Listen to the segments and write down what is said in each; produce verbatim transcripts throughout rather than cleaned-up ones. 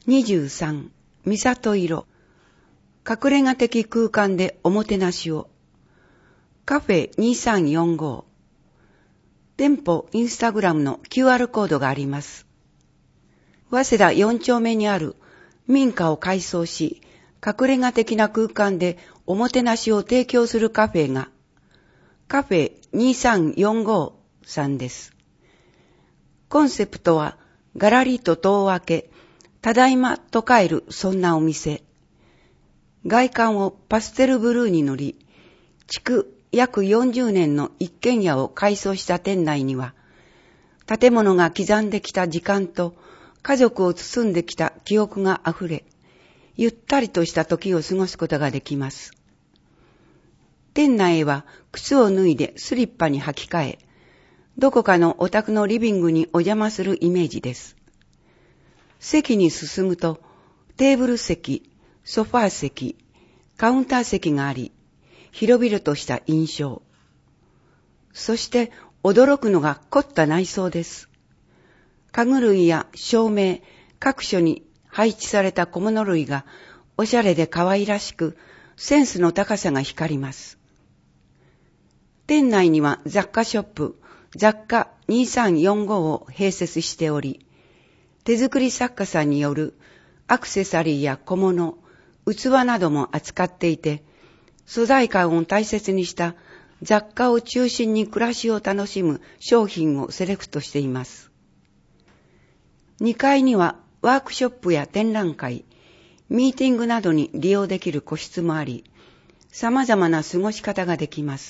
にじゅうさん、みさと色。隠れ家的空間でおもてなしを。カフェにさんよんご。店舗インスタグラムの キューアール コードがあります。早稲田よん丁目にある民家を改装し、隠れ家的な空間でおもてなしを提供するカフェが、カフェにさんよんごさんです。コンセプトは、ガラリと戸を開け、ただいまと帰るそんなお店。外観をパステルブルーに塗り、築約よんじゅうねんの一軒家を改装した店内には、建物が刻んできた時間と家族を包んできた記憶があふれ、ゆったりとした時を過ごすことができます。店内へは靴を脱いでスリッパに履き替え、どこかのお宅のリビングにお邪魔するイメージです。席に進むと、テーブル席、ソファー席、カウンター席があり、広々とした印象。そして驚くのが凝った内装です。家具類や照明、各所に配置された小物類がおしゃれで可愛らしく、センスの高さが光ります。店内には雑貨ショップ、雑貨にさんよんごを併設しており、手作り作家さんによるアクセサリーや小物、器なども扱っていて、素材感を大切にした雑貨を中心に暮らしを楽しむ商品をセレクトしています。にかいにはワークショップや展覧会、ミーティングなどに利用できる個室もあり、様々な過ごし方ができます。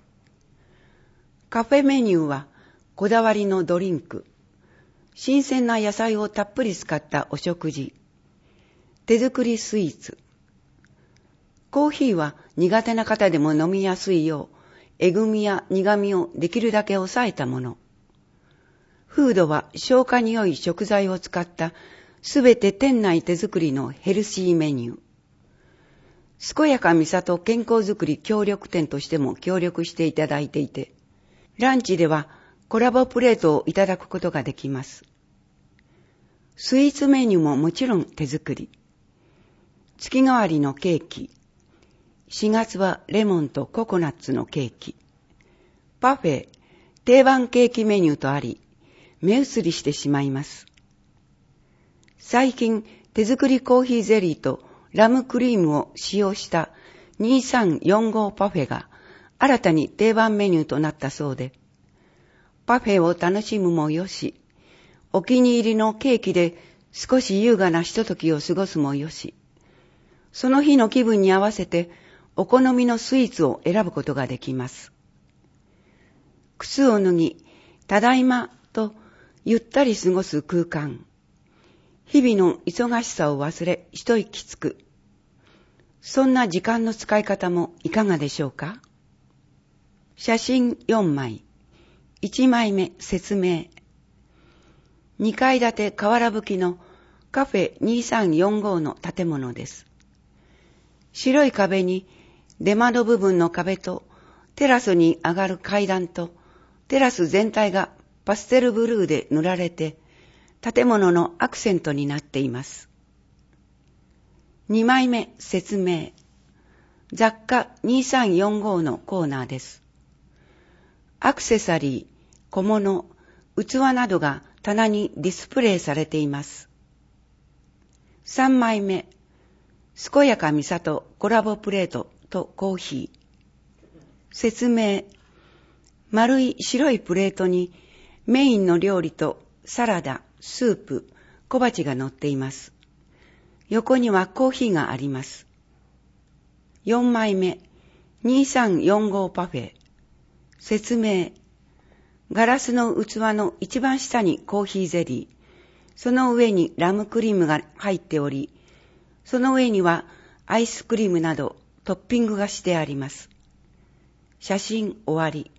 カフェメニューはこだわりのドリンク、新鮮な野菜をたっぷり使ったお食事、手作りスイーツ。コーヒーは苦手な方でも飲みやすいよう、えぐみや苦みをできるだけ抑えたもの。フードは消化に良い食材を使ったすべて店内手作りのヘルシーメニュー。健やかみさと健康づくり協力店としても協力していただいていて、ランチではコラボプレートをいただくことができます。スイーツメニューももちろん手作り。月替わりのケーキ。しがつはレモンとココナッツのケーキ。パフェ、定番ケーキメニューとあり、目移りしてしまいます。最近、手作りコーヒーゼリーとラムクリームを使用したにさんよんごパフェが新たに定番メニューとなったそうで、パフェを楽しむもよし、お気に入りのケーキで少し優雅なひとときを過ごすもよし、その日の気分に合わせてお好みのスイーツを選ぶことができます。靴を脱ぎ、ただいまとゆったり過ごす空間。日々の忙しさを忘れ一息つく。そんな時間の使い方もいかがでしょうか。写真よんまい。いちまいめ説明。にかい建て瓦葺きのカフェにさんよんごの建物です。白い壁に出窓部分の壁とテラスに上がる階段とテラス全体がパステルブルーで塗られて建物のアクセントになっています。にまいめ説明。雑貨にさんよんごのコーナーです。アクセサリー、小物、器などが棚にディスプレイされています。さんまいめ、健やかみさとコラボプレートとコーヒー。説明。丸い白いプレートにメインの料理とサラダ、スープ、小鉢が乗っています。横にはコーヒーがあります。よんまいめ、にさんよんごパフェ。説明。ガラスの器の一番下にコーヒーゼリー、その上にラムクリームが入っており、その上にはアイスクリームなどトッピングがしてあります。写真終わり。